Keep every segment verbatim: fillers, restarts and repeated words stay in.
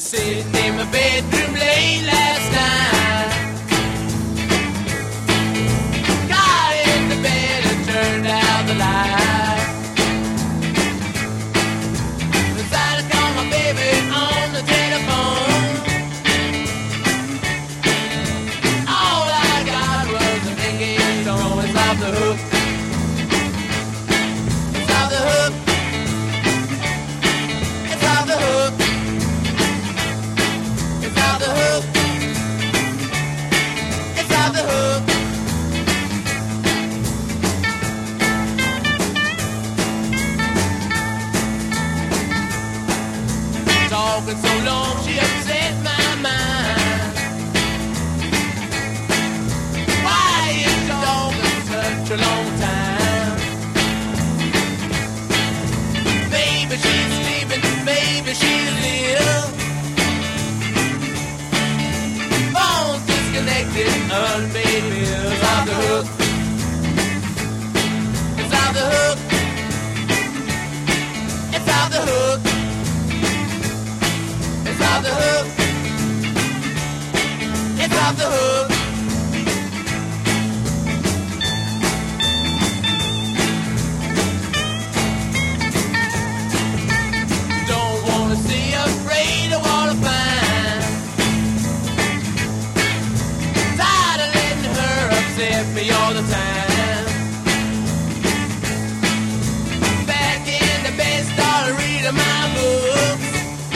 Sitting in my bedroom late last night, got into bed and turned out the light. Decided to call my baby on the telephone. All I got was a ringing tone. It's off the hook. It's off the hook. It's off the hook. It's off the hook. It's off the hook. Talking so long, she upset my mind. Why is she talking such a long time? Baby, she's sleeping, baby, she's ill. Phone's disconnected, unpaid bills. Off the hook. It's off the hook. It's off the hook. It's off the hook. It's off the hook. Don't wanna see, afraid of what I find. Tired of letting her upset me all the time. Back in the bed, started reading my books.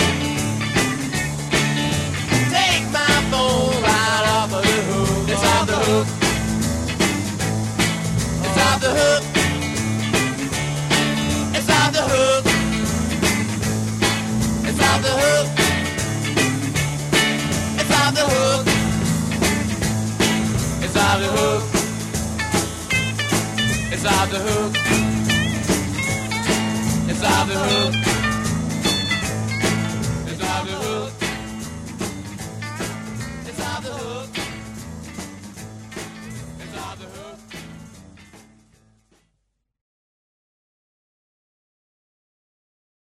Take my phone right off of the hook. It's off the hook. It's off the hook. It's off the hook. It's off the hook. It's off the hook. It's off the hook. It's off the hook. It's off the hook.